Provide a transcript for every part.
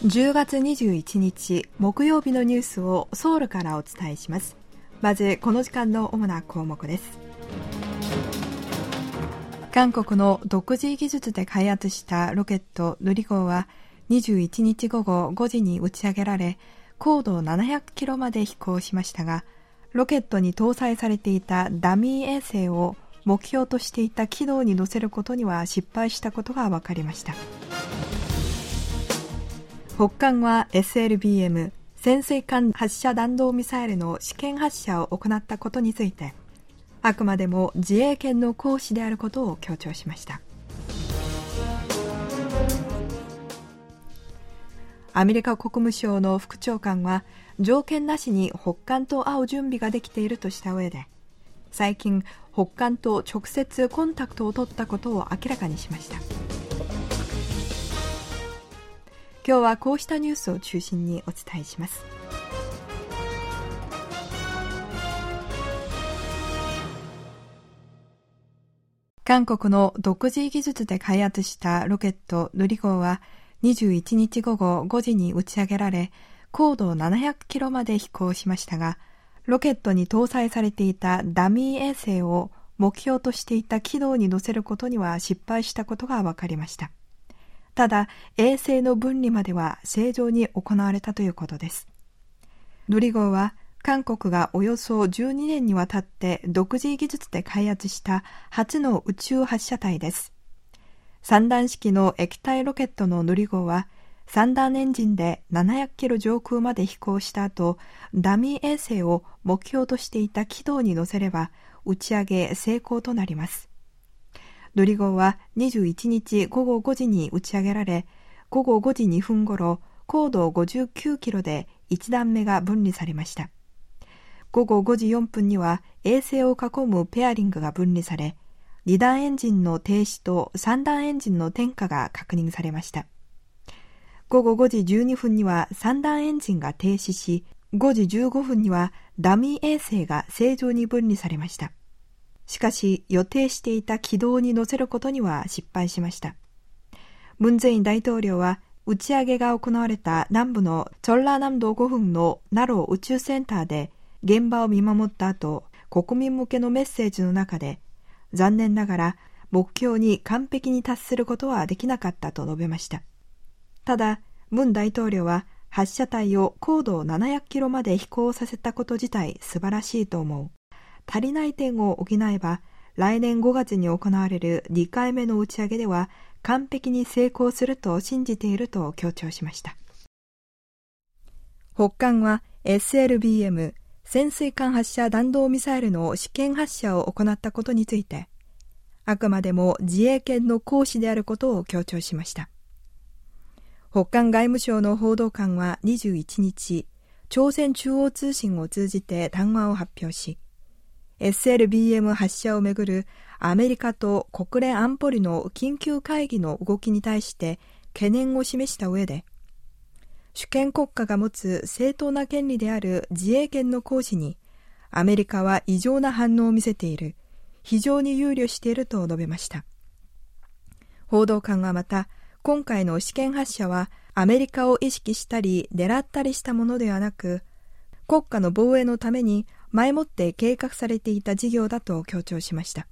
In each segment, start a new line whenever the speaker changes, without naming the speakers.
10月21日木曜日のニュースをソウルからお伝えします。まずこの時間の主な項目です。韓国の独自技術で開発したロケットヌリ号は21日午後5時に打ち上げられ、高度700キロまで飛行しましたが、ロケットに搭載されていたダミー衛星を目標としていた軌道に乗せることには失敗したことが分かりました。北韓は SLBM 潜水艦発射弾道ミサイルの試験発射を行ったことについて、あくまでも自衛権の行使であることを強調しました。アメリカ国務省の副長官は、条件なしに北韓と会う準備ができているとした上で、最近北韓と直接コンタクトを取ったことを明らかにしました。今日はこうしたニュースを中心にお伝えします。韓国の独自技術で開発したロケットヌリ号は21日午後5時に打ち上げられ、高度700キロまで飛行しましたが、ロケットに搭載されていたダミー衛星を目標としていた軌道に乗せることには失敗したことが分かりました。ただ、衛星の分離までは正常に行われたということです。ヌリ号は韓国がおよそ12年にわたって独自技術で開発した初の宇宙発射体です。3段式の液体ロケットのヌリ号は3段エンジンで700キロ上空まで飛行した後、ダミー衛星を目標としていた軌道に乗せれば打ち上げ成功となります。ヌリ号は21日午後5時に打ち上げられ、午後5時2分頃、高度59キロで1段目が分離されました。午後5時4分には衛星を囲むペアリングが分離され、2段エンジンの停止と3段エンジンの点火が確認されました。午後5時12分には3段エンジンが停止し、5時15分にはダミー衛星が正常に分離されました。しかし予定していた軌道に乗せることには失敗しました。ムン・ジェイン大統領は打ち上げが行われた南部のチョンラ南道5分のナロ宇宙センターで現場を見守った後、国民向けのメッセージの中で、残念ながら目標に完璧に達することはできなかったと述べました。ただ、ムン大統領は発射体を高度700キロまで飛行させたこと自体素晴らしいと思う。足りない点を補えば、来年5月に行われる2回目の打ち上げでは完璧に成功すると信じていると強調しました。北韓は SLBM 潜水艦発射弾道ミサイルの試験発射を行ったことについて、あくまでも自衛権の行使であることを強調しました。北韓外務省の報道官は21日、朝鮮中央通信を通じて談話を発表し、SLBM 発射をめぐるアメリカと国連安保理の緊急会議の動きに対して懸念を示した上で、主権国家が持つ正当な権利である自衛権の行使にアメリカは異常な反応を見せている、非常に憂慮していると述べました。報道官はまた、今回の試験発射はアメリカを意識したり狙ったりしたものではなく、国家の防衛のために前もって計画されていた事業だと強調しました。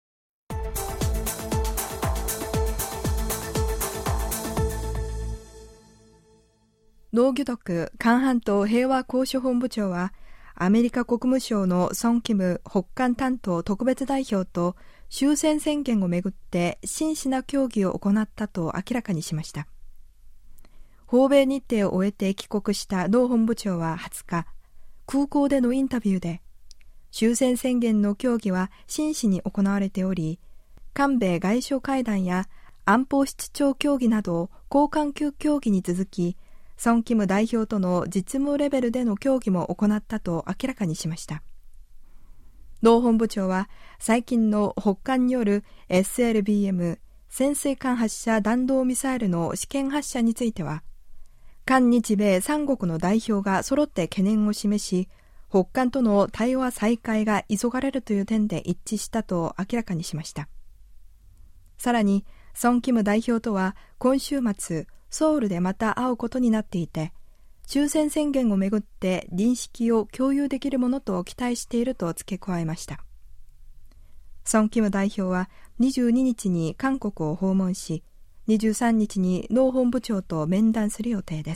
ノ・ギュドク韓半島平和交渉本部長は、アメリカ国務省のソン・キム北韓担当特別代表と終戦宣言をめぐって真摯な協議を行ったと明らかにしました。訪米日程を終えて帰国したノ本部長は20日、空港でのインタビューで、終戦宣言の協議は真摯に行われており、韓米外相会談や安保室長協議など高官級協議に続き、ソン・キム代表との実務レベルでの協議も行ったと明らかにしました。ノ本部長は、最近の北韓による SLBM 潜水艦発射弾道ミサイルの試験発射については、韓日米3国の代表が揃って懸念を示し、北韓との対話再開が急がれるという点で一致したと明らかにしました。さらに、ソン・キム代表とは今週末、 ソウルでまた会うことになっていて、終戦宣言をめぐって認識を共有できるものと期待していると付け加えました。ソン・キム代表は22日に韓国を訪問し、23日に農本部長と面談する予定です。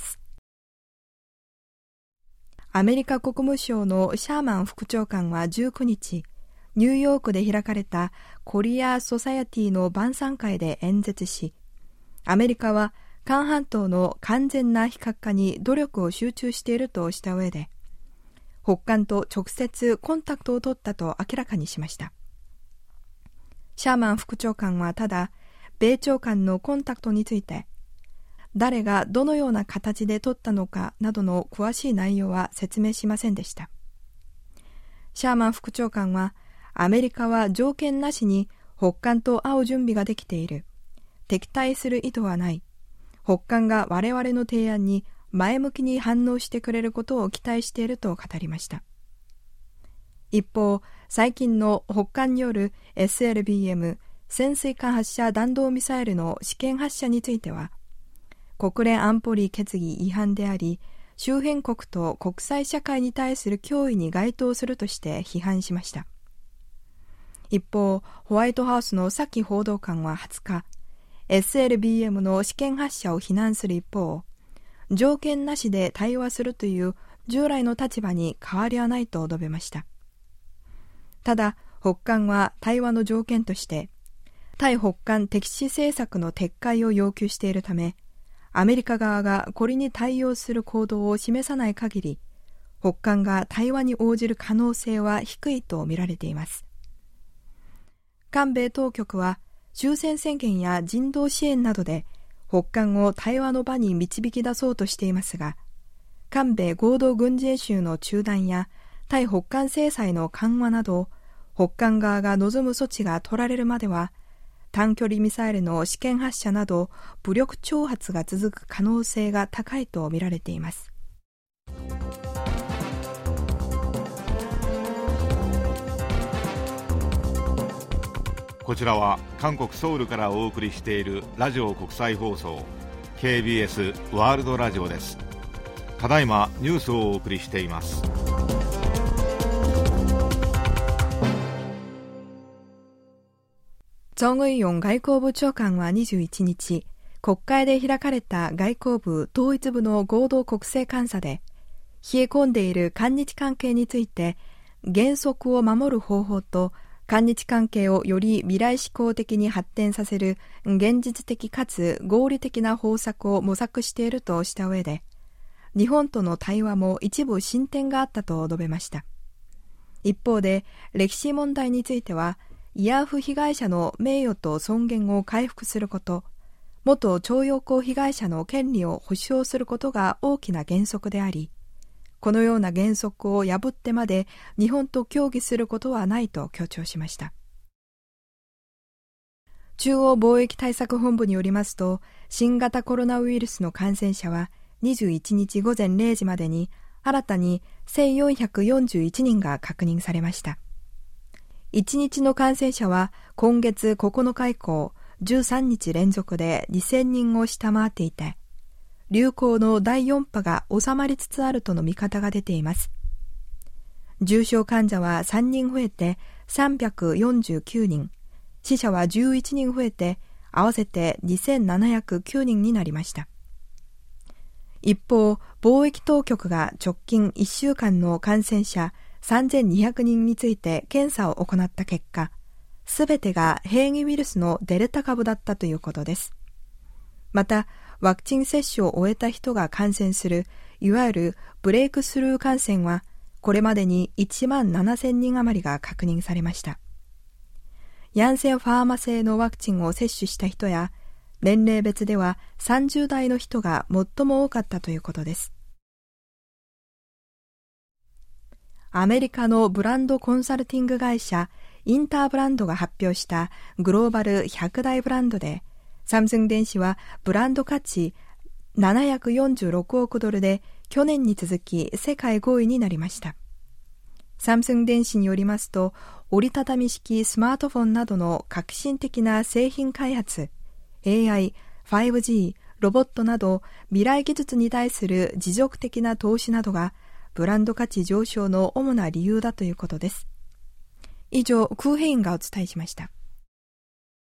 アメリカ国務省のシャーマン副長官は19日、ニューヨークで開かれたコリア・ソサエティの晩餐会で演説し、アメリカは韓半島の完全な非核化に努力を集中しているとした上で、北韓と直接コンタクトを取ったと明らかにしました。シャーマン副長官はただ、米朝間のコンタクトについて、誰がどのような形で取ったのかなどの詳しい内容は説明しませんでした。シャーマン副長官は、アメリカは条件なしに北韓と会う準備ができている。敵対する意図はない。北韓が我々の提案に前向きに反応してくれることを期待していると語りました。一方、最近の北韓による SLBM 潜水艦発射弾道ミサイルの試験発射については、国連安保理決議違反であり、周辺国と国際社会に対する脅威に該当するとして批判しました。一方、ホワイトハウスのサキ報道官は20日、SLBM の試験発射を非難する一方、条件なしで対話するという従来の立場に変わりはないと述べました。ただ、北韓は対話の条件として、対北韓敵視政策の撤回を要求しているため、アメリカ側がこれに対応する行動を示さない限り、北韓が対話に応じる可能性は低いと見られています。韓米当局は終戦宣言や人道支援などで北韓を対話の場に導き出そうとしていますが、韓米合同軍事演習の中断や対北韓制裁の緩和など、北韓側が望む措置が取られるまでは、短距離ミサイルの試験発射など武力挑発が続く可能性が高いと見られています。
こちらは韓国ソウルからお送りしているラジオ国際放送 KBS ワールドラジオです。ただいまニュースをお送りしています。
チョン・ウィヨン外交部長官は21日、国会で開かれた外交部統一部の合同国政監査で、冷え込んでいる韓日関係について原則を守る方法と韓日関係をより未来志向的に発展させる現実的かつ合理的な方策を模索しているとした上で、日本との対話も一部進展があったと述べました。一方で、歴史問題については、慰安婦被害者の名誉と尊厳を回復すること、元徴用工被害者の権利を保障することが大きな原則であり、このような原則を破ってまで日本と協議することはないと強調しました。中央貿易対策本部によりますと、新型コロナウイルスの感染者は21日午前0時までに新たに1441人が確認されました。1日の感染者は今月9日以降13日連続で2000人を下回っていて、流行の第4波が収まりつつあるとの見方が出ています。重症患者は3人増えて349人、死者は11人増えて合わせて2709人になりました。一方、貿易当局が直近1週間の感染者3200人について検査を行った結果、すべてが変異ウイルスのデルタ株だったということです。また、ワクチン接種を終えた人が感染する、いわゆるブレイクスルー感染は、これまでに1万7000人余りが確認されました。ヤンセンファーマ製のワクチンを接種した人や、年齢別では30代の人が最も多かったということです。アメリカのブランドコンサルティング会社、インターブランドが発表したグローバル100大ブランドで、サムスン電子はブランド価値746億ドルで去年に続き世界5位になりました。サムスン電子によりますと、折りたたみ式スマートフォンなどの革新的な製品開発、AI、5G、 ロボットなど未来技術に対する持続的な投資などがブランド価値上昇の主な理由だということです。以上、クーヘインがお伝えしました。